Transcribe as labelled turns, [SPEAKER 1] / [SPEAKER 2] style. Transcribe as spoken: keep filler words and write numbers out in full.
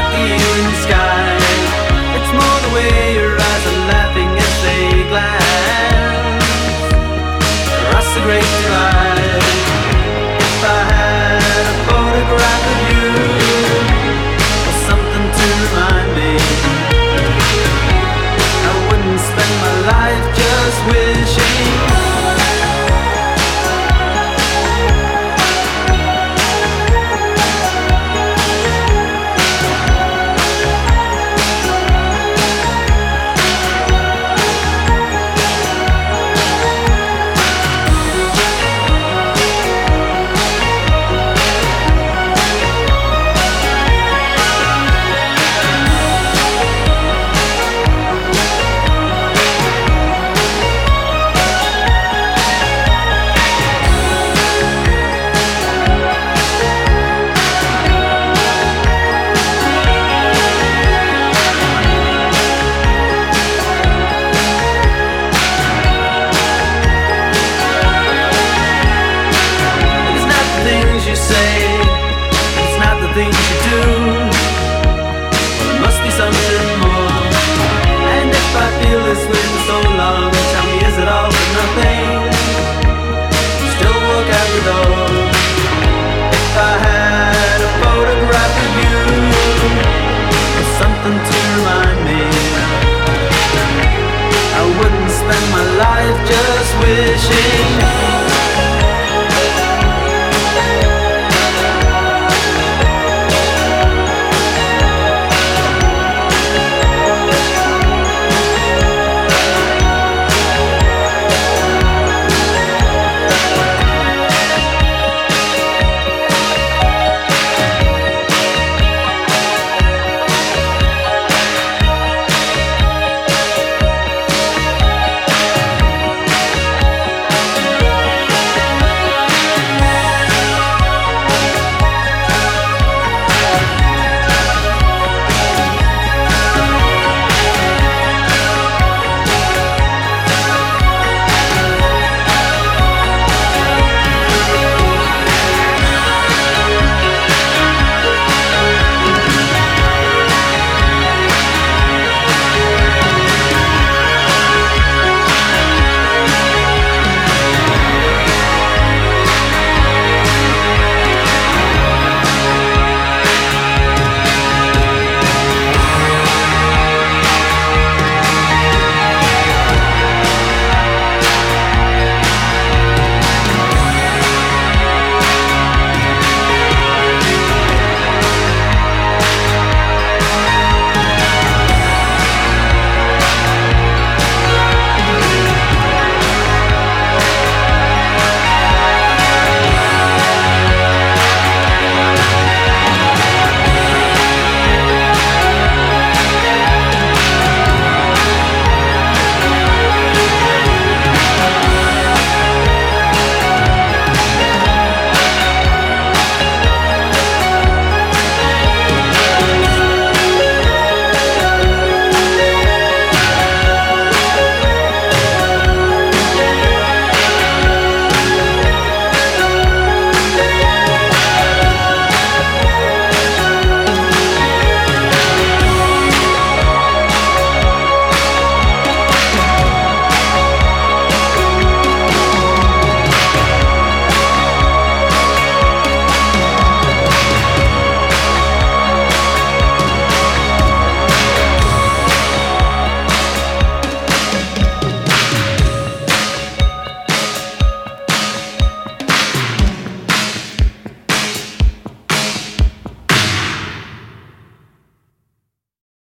[SPEAKER 1] lucky you in the sky. It's more the way your eyes are laughing as they glance across the great divide. If I had a photograph of you, or something to remind me, I wouldn't spend my life just wishing. Things you do, well, it must be something more. And if I feel this way for so long, tell me, is it all for nothing? Still walk out the door. If I had a photograph of you, or something to remind me, I wouldn't spend my life just wishing.